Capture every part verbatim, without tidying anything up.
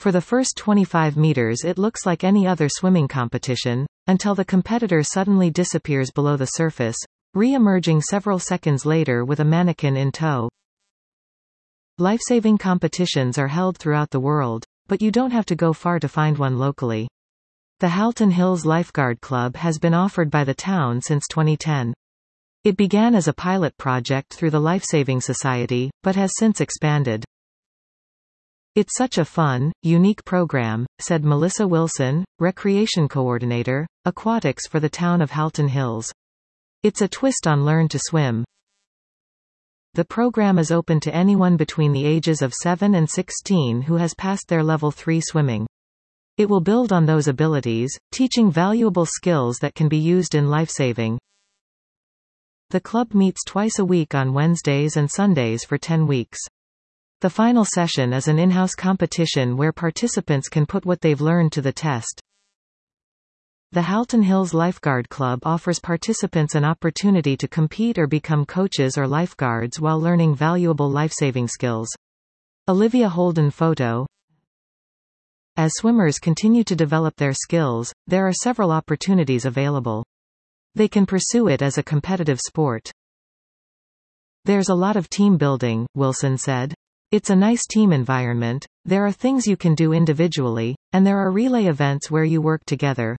For the first twenty-five meters it looks like any other swimming competition, until the competitor suddenly disappears below the surface, re-emerging several seconds later with a mannequin in tow. Lifesaving competitions are held throughout the world, but you don't have to go far to find one locally. The Halton Hills Lifeguard Club has been offered by the town since twenty ten. It began as a pilot project through the Lifesaving Society, but has since expanded. "It's such a fun, unique program," said Melissa Wilson, Recreation Coordinator, Aquatics for the town of Halton Hills. "It's a twist on Learn to Swim." The program is open to anyone between the ages of seven and sixteen who has passed their level three swimming. It will build on those abilities, teaching valuable skills that can be used in lifesaving. The club meets twice a week on Wednesdays and Sundays for ten weeks. The final session is an in-house competition where participants can put what they've learned to the test. The Halton Hills Lifeguard Club offers participants an opportunity to compete or become coaches or lifeguards while learning valuable lifesaving skills. Olivia Holden photo. As swimmers continue to develop their skills, there are several opportunities available. They can pursue it as a competitive sport. "There's a lot of team building," Wilson said. "It's a nice team environment, there are things you can do individually, and there are relay events where you work together."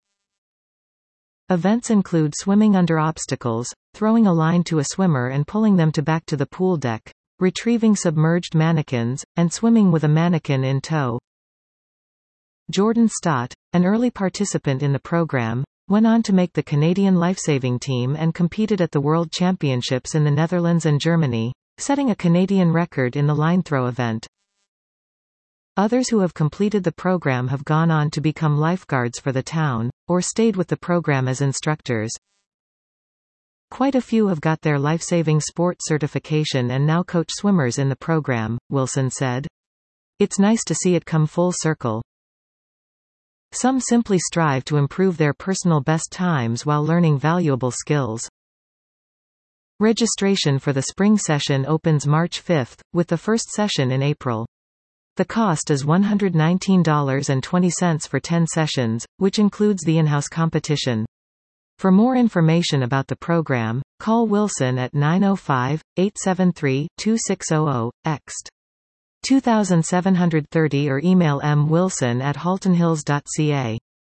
Events include swimming under obstacles, throwing a line to a swimmer and pulling them to back to the pool deck, retrieving submerged mannequins, and swimming with a mannequin in tow. Jordan Stott, an early participant in the program, went on to make the Canadian lifesaving team and competed at the World Championships in the Netherlands and Germany, setting a Canadian record in the line throw event. Others who have completed the program have gone on to become lifeguards for the town, or stayed with the program as instructors. "Quite a few have got their lifesaving sport certification and now coach swimmers in the program," Wilson said. "It's nice to see it come full circle." Some simply strive to improve their personal best times while learning valuable skills. Registration for the spring session opens March fifth, with the first session in April. The cost is one hundred nineteen dollars and twenty cents for ten sessions, which includes the in-house competition. For more information about the program, call Wilson at nine oh five, eight seven three, two six zero zero, ext. two seven three zero or email m wilson at haltonhills dot c a.